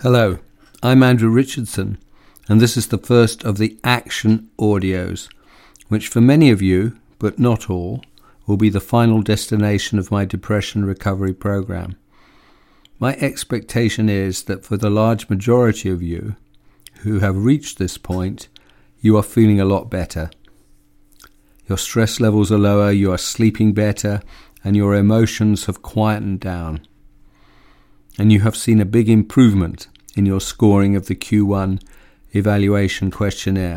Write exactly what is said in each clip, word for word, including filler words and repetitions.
Hello, I'm Andrew Richardson, and this is the first of the Action Audios, which for many of you, but not all, will be the final destination of my depression recovery program. My expectation is that for the large majority of you who have reached this point, you are feeling a lot better. Your stress levels are lower, you are sleeping better, and your emotions have quietened down. And you have seen a big improvement in your scoring of the Q one evaluation questionnaire.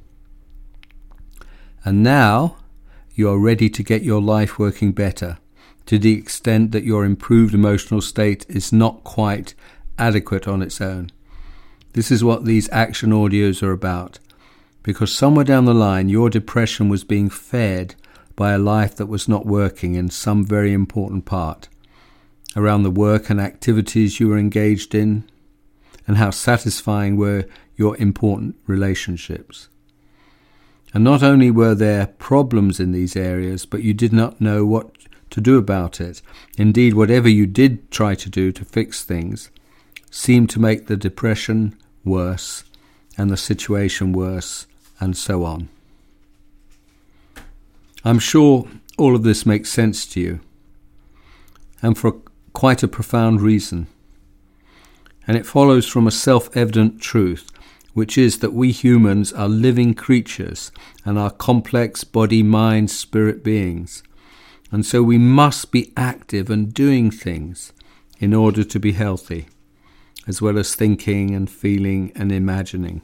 And now you are ready to get your life working better, to the extent that your improved emotional state is not quite adequate on its own. This is what these action audios are about, because somewhere down the line your depression was being fed by a life that was not working in some very important part, around the work and activities you were engaged in, and how satisfying were your important relationships. And not only were there problems in these areas, but you did not know what to do about it. Indeed, whatever you did try to do to fix things seemed to make the depression worse and the situation worse, and so on. I'm sure all of this makes sense to you, and for quite a profound reason. And it follows from a self-evident truth, which is that we humans are living creatures and are complex body, mind, spirit beings. And so we must be active and doing things in order to be healthy, as well as thinking and feeling and imagining.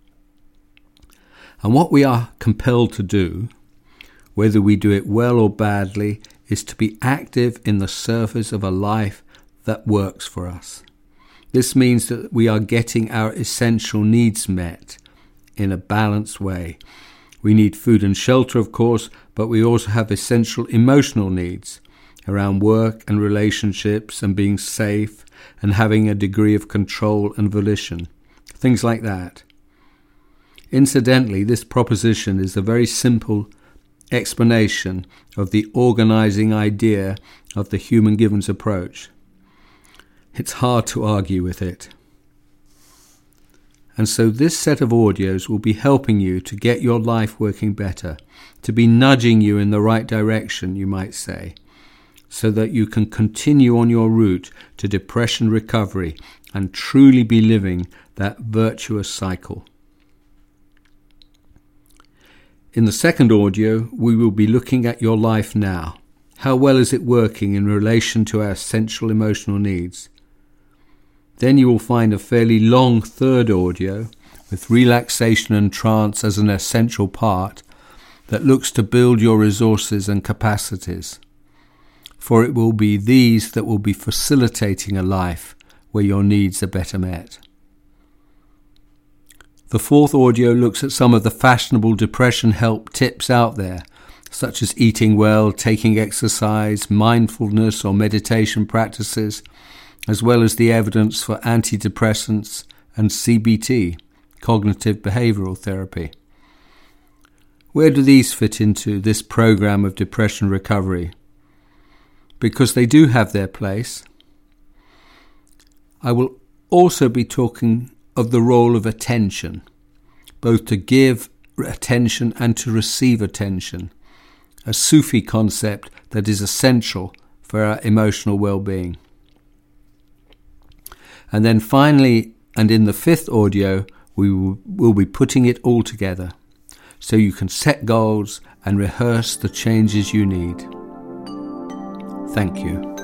And what we are compelled to do, whether we do it well or badly, is to be active in the service of a life that works for us. This means that we are getting our essential needs met in a balanced way. We need food and shelter, of course, but we also have essential emotional needs around work and relationships and being safe and having a degree of control and volition, things like that. Incidentally, this proposition is a very simple explanation of the organizing idea of the Human Givens approach. It's hard to argue with it. And so this set of audios will be helping you to get your life working better, to be nudging you in the right direction, you might say, so that you can continue on your route to depression recovery and truly be living that virtuous cycle. In the second audio, we will be looking at your life now. How well is it working in relation to our essential emotional needs? Then you will find a fairly long third audio with relaxation and trance as an essential part that looks to build your resources and capacities. For it will be these that will be facilitating a life where your needs are better met. The fourth audio looks at some of the fashionable depression help tips out there, such as eating well, taking exercise, mindfulness or meditation practices, as well as the evidence for antidepressants and C B T, cognitive behavioral therapy. Where do these fit into this program of depression recovery? Because they do have their place. I will also be talking of the role of attention, both to give attention and to receive attention, a Sufi concept that is essential for our emotional well-being. And then finally, and in the fifth audio, we will we'll be putting it all together so you can set goals and rehearse the changes you need. Thank you.